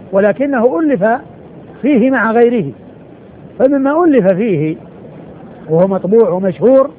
ولكنه ألف فيه مع غيره. فمما ألف فيه وهو مطبوع ومشهور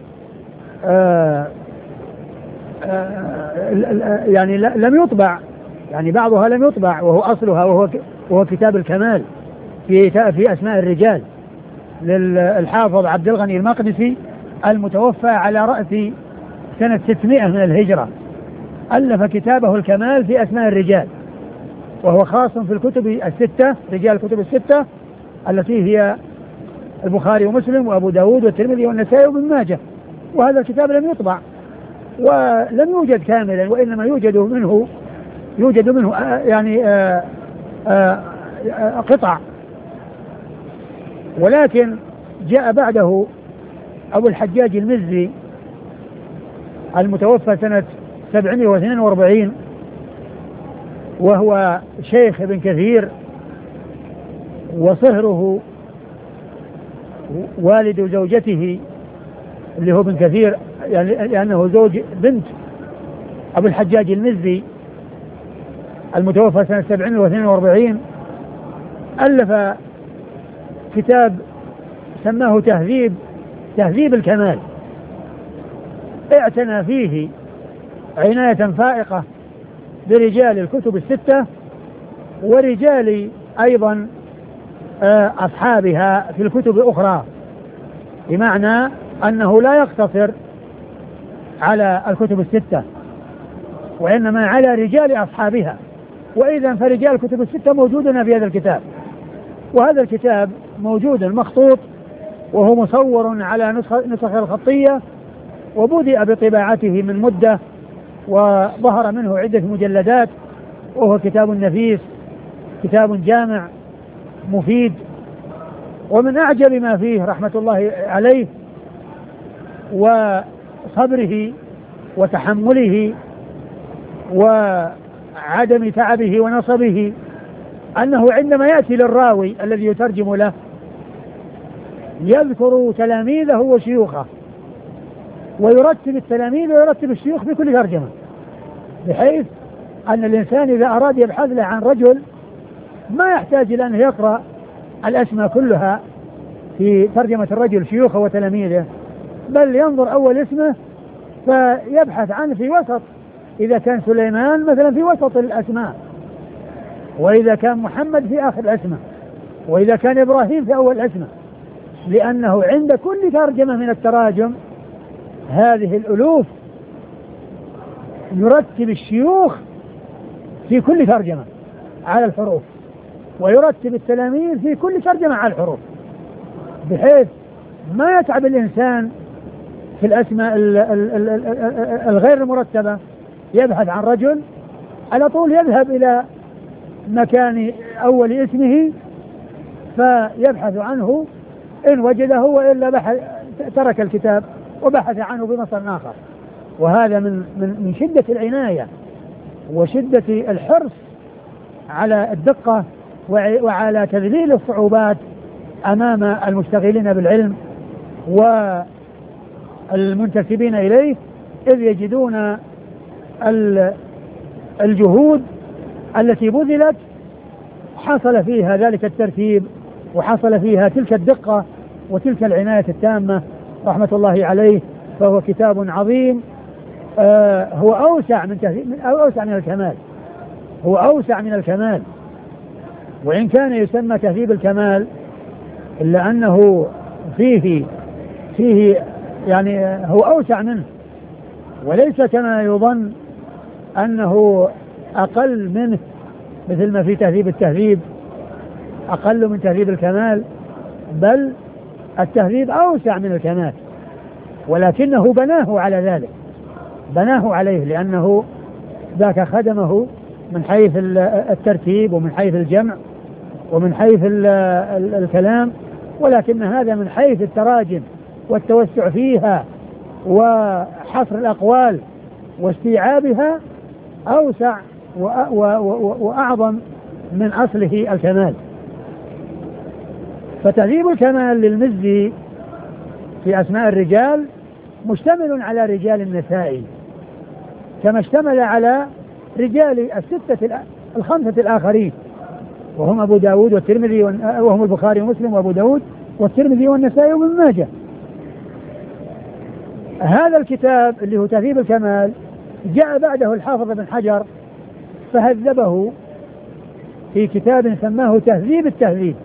يعني لم يطبع، يعني بعضها لم يطبع وهو أصلها، وهو كتاب الكمال في أسماء الرجال للحافظ عبد الغني المقدسي المتوفى على رأس سنة 600 من الهجرة. ألف كتابه الكمال في أسماء الرجال، وهو خاص في الكتب الستة، رجال الكتب الستة التي هي البخاري ومسلم وأبو داود والترمذي والنسائي وابن ماجه. وهذا الكتاب لم يطبع ولم يوجد كاملا، وإنما يوجد منه يعني قطع. ولكن جاء بعده أبو الحجاج المزي المتوفى سنة 742، وهو شيخ ابن كثير، وصهره والد زوجته اللي هو ابن كثير، يعني لأنه زوج بنت أبو الحجاج المزي المتوفى سنة 742. ألف كتاب سماه تهذيب الكمال، اعتنى فيه عناية فائقة برجال الكتب الستة ورجال أيضا أصحابها في الكتب الأخرى، بمعنى أنه لا يقتصر على الكتب الستة وإنما على رجال أصحابها. وإذا فرجال الكتب الستة موجودون في هذا الكتاب، وهذا الكتاب موجود مخطوط وهو مصور على نسخ الخطية، وبدأ بطباعته من مدة وظهر منه عدة مجلدات، وهو كتاب نفيس، كتاب جامع مفيد. ومن أعجب ما فيه رحمة الله عليه وصبره وتحمله وعدم تعبه ونصبه أنه عندما يأتي للراوي الذي يترجم له يذكر تلاميذه وشيوخه، ويرتب التلاميذ ويرتب الشيوخ في كل ترجمة، بحيث أن الإنسان إذا أراد يبحث له عن رجل ما يحتاج إلى أن يقرأ الأسماء كلها في ترجمة الرجل شيوخه وتلاميذه، بل ينظر أول اسمه فيبحث عنه في وسط، إذا كان سليمان مثلا في وسط الأسماء، وإذا كان محمد في آخر الأسماء، وإذا كان إبراهيم في أول الأسماء، لأنه عند كل ترجمة من التراجم هذه الألوف يرتب الشيوخ في كل ترجمة على الحروف، ويرتب التلاميذ في كل ترجمة على الحروف، بحيث ما يتعب الإنسان في الأسماء الغير المرتبة يبحث عن رجل، على طول يذهب إلى مكان أول اسمه فيبحث عنه، إن وجده وإلا ترك الكتاب وبحث عنه بمصدر آخر. وهذا من شدة العناية وشدة الحرص على الدقة وعلى تذليل الصعوبات أمام المشتغلين بالعلم والمنتسبين إليه، إذ يجدون الجهود التي بذلت حصل فيها ذلك الترتيب وحصل فيها تلك الدقة وتلك العناية التامة رحمة الله عليه. فهو كتاب عظيم، هو أوسع من الكمال، هو أوسع من الكمال، وإن كان يسمى تهذيب الكمال إلا أنه فيه يعني هو أوسع منه، وليس كما يظن أنه أقل منه، مثل ما في تهذيب التهذيب أقل من تهذيب الكمال، بل التهذيب أوسع من الكمال، ولكنه بناه على ذلك، بناه عليه، لأنه ذاك خدمه من حيث الترتيب ومن حيث الجمع ومن حيث الكلام، ولكن هذا من حيث التراجم والتوسع فيها وحصر الأقوال واستيعابها أوسع وأعظم من أصله الكمال. فتهذيب الكمال للمزي في أسماء الرجال مشتمل على رجال النسائي كما اشتمل على رجال الخمسة الآخرين، وهم أبو داود والترمذي وهم البخاري ومسلم وأبو داود والترمذي والنسائي وابن ماجه. هذا الكتاب اللي هو تهذيب الكمال جاء بعده الحافظ ابن حجر فهذبه في كتاب سماه تهذيب التهذيب،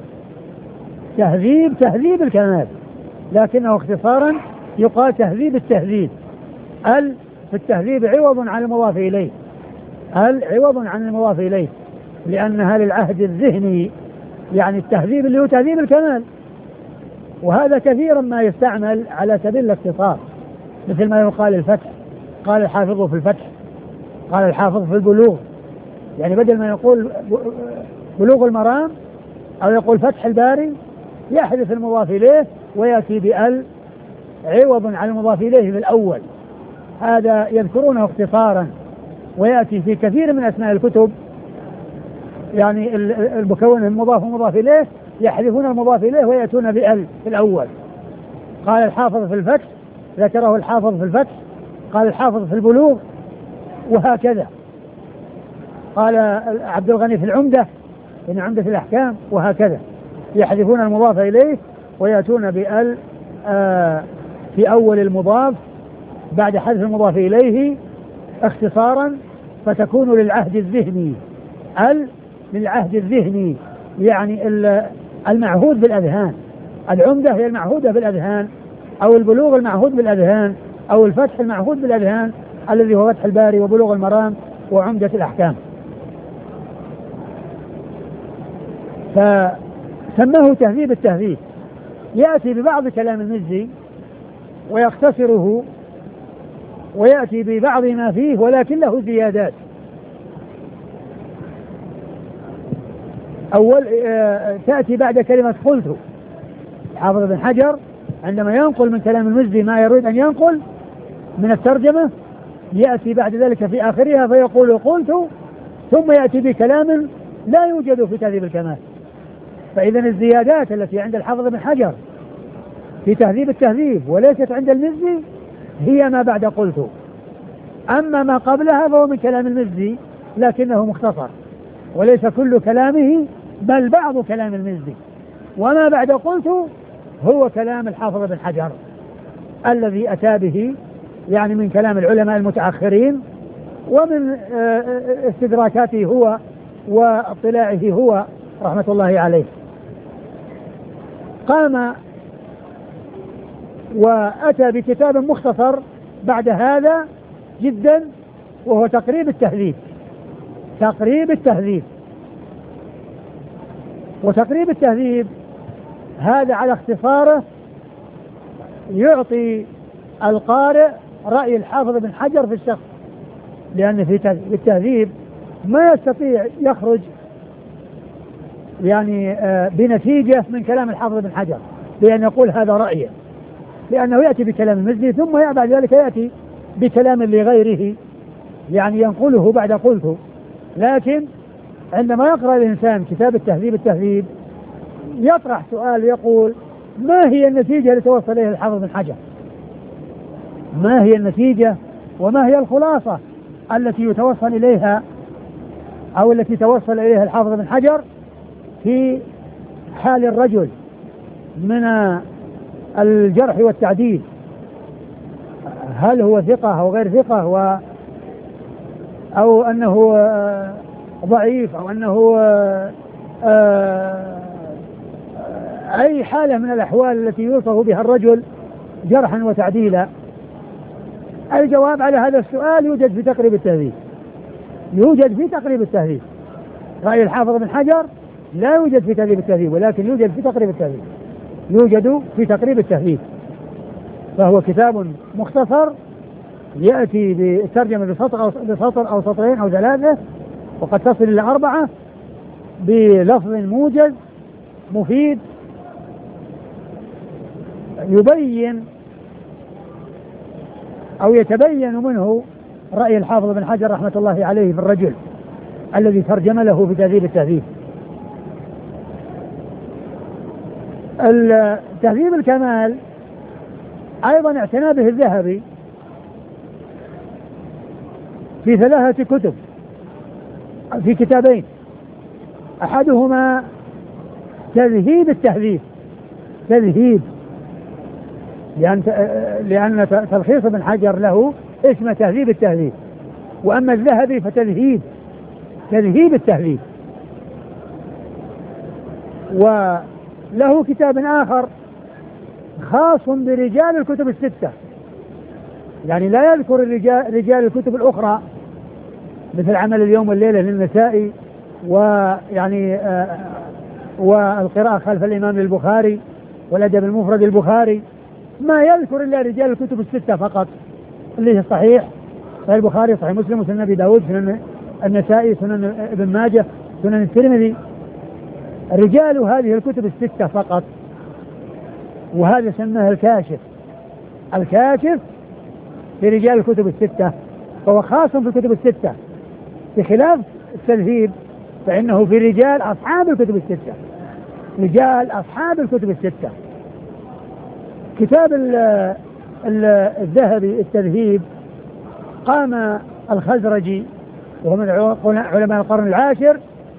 تهذيب الكمال، لكنه اختصارا يقال تهذيب التهذيب. في التهذيب عوض عن المضاف إليه، عوض عن المضاف إليه، لأنها للعهد الذهني، يعني التهذيب اللي هو تهذيب الكمال. وهذا كثيرا ما يستعمل على سبيل الاختصار، مثل ما يقال الفتح، قال الحافظ في الفتح، قال الحافظ في البلوغ، يعني بدل ما يقول بلوغ المرام أو يقول فتح الباري يحذف المضاف إليه ويأتي بأل عوض عن المضاف إليه في الأول. هذا يذكرونه اختصارا، ويأتي في كثير من أسماء الكتب، يعني المكون المضاف ومضاف إليه يحذفون المضاف إليه ويأتون بأل في الأول. قال الحافظ في الفتح ذكره الحافظ في الفتح، قال الحافظ في البلوغ، وهكذا. قال عبد الغني في العمدة، إن عمدة الأحكام، وهكذا يحذفون المضاف إليه ويأتون بأل في أول المضاف بعد حذف المضاف إليه اختصارا، فتكون للعهد الذهني، للعهد الذهني، يعني المعهود بالأذهان. العمدة هي المعهودة بالأذهان، أو البلوغ المعهود بالأذهان، أو الفتح المعهود بالأذهان الذي هو فتح الباري وبلوغ المرام وعمدة الأحكام. فسماه تهذيب التهذيب، يأتي ببعض كلام المزي ويختصره ويأتي ببعض ما فيه، ولكن له زيادات. تأتي بعد كلمة قلت. حافظ ابن حجر عندما ينقل من كلام المزي ما يريد أن ينقل من الترجمة يأتي بعد ذلك في آخرها فيقول قلت، ثم يأتي بكلام لا يوجد في تهذيب الكمال. فإذا الزيادات التي عند الحافظ ابن حجر في تهذيب التهذيب وليست عند المزي هي ما بعد قلت. أما ما قبلها فهو من كلام المزي لكنه مختصر، وليس كل كلامه بل بعض كلام المزي. وما بعد قلت هو كلام الحافظ ابن حجر الذي أتى به، يعني من كلام العلماء المتأخرين ومن استدراكاته هو واطلاعه هو رحمة الله عليه. قام وأتى بكتاب مختصر بعد هذا جدا، وهو تقريب التهذيب. وتقريب التهذيب هذا على اختصاره يعطي القارئ رأي الحافظ ابن حجر في الشخص، لأن في التهذيب ما يستطيع يخرج يعني بنتيجة من كلام الحافظ ابن حجر بأن يقول هذا رأيه، لأنه يأتي بكلام المزي ثم بعد ذلك يأتي بكلام لغيره يعني ينقله بعد قلته. لكن عندما يقرأ الإنسان كتاب التهذيب يطرح سؤال يقول ما هي النتيجة التي توصل إليها الحافظ ابن حجر؟ ما هي النتيجة وما هي الخلاصة التي يتوصل إليها أو التي توصل إليها الحافظ ابن حجر في حال الرجل من الجرح والتعديل، هل هو ثقة أو غير ثقة، أو أنه ضعيف، أو أنه أي حالة من الأحوال التي يوصف بها الرجل جرحا وتعديلا. الجواب على هذا السؤال يوجد في تقريب التهذيب. رأي الحافظ ابن حجر لا يوجد في تهذيب التهذيب، ولكن يوجد في تقريب التهذيب. فهو كتاب مختصر يأتي بالترجمة بسطر أو سطرين أو ثلاثة، وقد تصل إلى 4، بلفظ موجز مفيد يبين أو يتبين منه رأي الحافظ ابن حجر رحمة الله عليه في الرجل الذي ترجم له في تهذيب التهذيب. تهذيب الكمال أيضا اعتنى به الذهبي في 3 كتب، في كتابين. أحدهما تذهيب التهذيب، تذهيب، لأن تلخيص ابن حجر له اسم تهذيب التهذيب، وأما الذهبي فتذهيب، تذهيب التهذيب. وله كتاب آخر خاص برجال الكتب الستة، يعني لا يذكر رجال الكتب الأخرى مثل عمل اليوم والليلة للنسائي، ويعني والقراءة خلف الإمام البخاري والأدب المفرد البخاري، ما يذكر إلا رجال الكتب الستة فقط، اللي هي صحيح البخاري، صحيح مسلم، وسنن أبي داود، سنن النسائي، سنن ابن ماجه، سنن الترمذي، رجال هذه الكتب الستة فقط. وهذا سماه الكاشف، الكاشف في رجال الكتب الستة، فهو خاص في الكتب الستة، بخلاف التذهيب فإنه في رجال أصحاب الكتب الستة، رجال أصحاب الكتب الستة. كتاب الذهبي التذهيب قام الخزرجي وهو من علماء القرن العاشر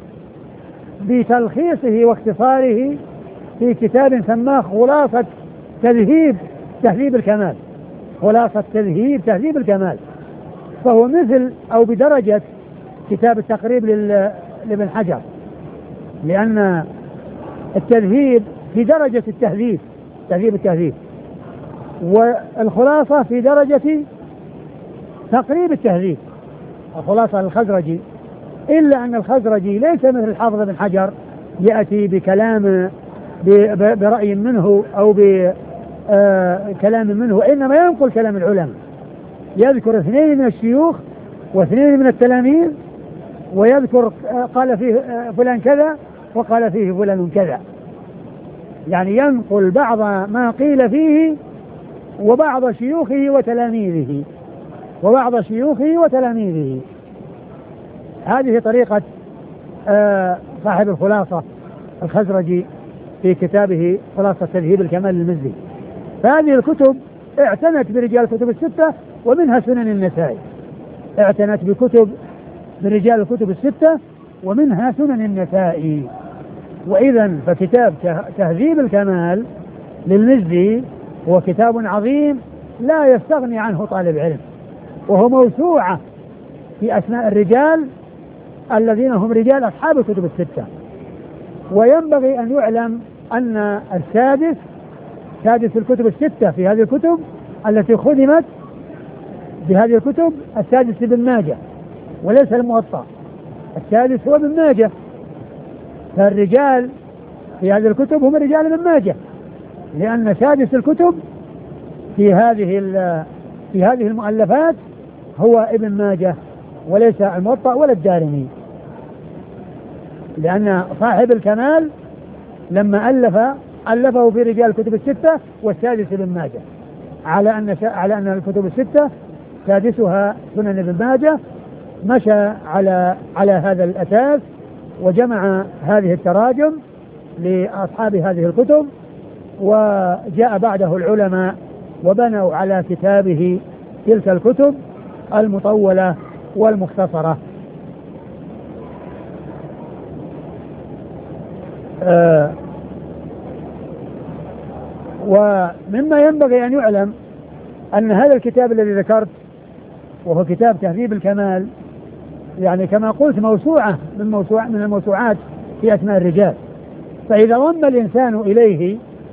بتلخيصه واختصاره في كتاب سماه خلاصة تهذيب الكمال، خلاصة تهذيب الكمال، فهو مثل أو بدرجة كتاب التقريب لابن حجر، لأن التذهيب في درجة تهذيب التهذيب، والخلاصة في درجة تقريب التهذيب، الخلاصة للخزرجي، إلا أن الخزرجي ليس مثل الحافظ بن حجر يأتي بكلام برأي منه أو بكلام منه، وإنما ينقل كلام العلماء، يذكر 2 من الشيوخ و2 من التلاميذ، ويذكر قال فيه فلان كذا وقال فيه فلان كذا، يعني ينقل بعض ما قيل فيه وبعض شيوخه وتلاميذه. هذه طريقة صاحب الخلاصة الخزرجي في كتابه خلاصة تذهيب الكمال للمزي. فهذه الكتب اعتنت برجال الكتب الستة ومنها سنن النسائي، اعتنت برجال الكتب الستة ومنها سنن النسائي. وإذا فكتاب تهذيب الكمال للمزي هو كتاب عظيم لا يستغني عنه طالب علم، وهو موسوعة في أسماء الرجال الذين هم رجال أصحاب الكتب الستة. وينبغي أن يعلم أن سادس الكتب الستة في هذه الكتب التي خدمت بهذه الكتب السادس ابن ماجه وليس الموطأ، السادس هو ابن ماجه، فالرجال في هذه الكتب هم رجال ابن ماجه، لأن سادس الكتب في هذه المؤلفات هو ابن ماجه وليس الموطأ ولا الدارمي، لأن صاحب الكمال لما ألفه في رجال الكتب الستة والسادس ابن ماجه، على أن الكتب الستة سادسها سنن ابن ماجه، مشى على هذا الأساس وجمع هذه التراجم لأصحاب هذه الكتب، وجاء بعده العلماء وبنوا على كتابه تلك الكتب المطولة والمختصرة. ومما ينبغي أن يعلم أن هذا الكتاب الذي ذكرت وهو كتاب تهذيب الكمال، يعني كما قلت موسوعة من الموسوعات في أسماء الرجال، فإذا ضم الإنسان إليه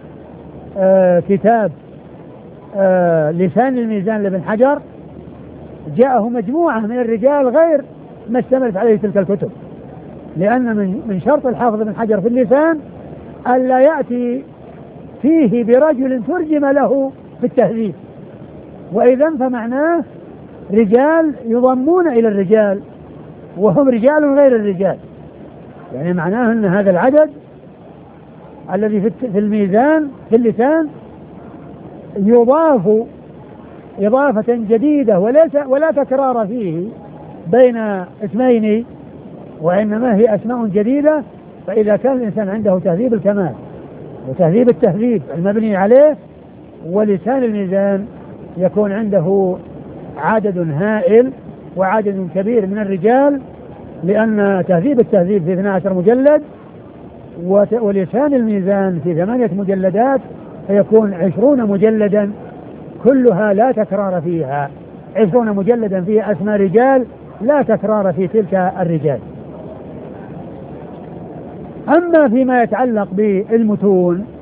كتاب لسان الميزان لابن حجر جاءه مجموعة من الرجال غير ما اشتملت عليه تلك الكتب، لأن من شرط الحافظ بن حجر في اللسان ألا يأتي فيه برجل ترجم له في التهذيب، وإذا فمعناه رجال يضمون إلى الرجال وهم رجال غير الرجال، يعني معناه أن هذا العدد الذي في الميزان في اللسان يضاف إضافة جديدة ولا تكرار فيه بين اسمين، وإنما هي أسماء جديدة. فإذا كان الإنسان عنده تهذيب الكمال وتهذيب التهذيب المبني عليه ولسان الميزان، يكون عنده عدد هائل وعدد كبير من الرجال لأن تهذيب التهذيب في 12 مجلد، ولسان الميزان في 8 مجلدات، فيكون 20 مجلدا كلها لا تكرار فيها، 20 مجلدا فيها أسماء رجال لا تكرار في تلك الرجال. أما فيما يتعلق بالمتون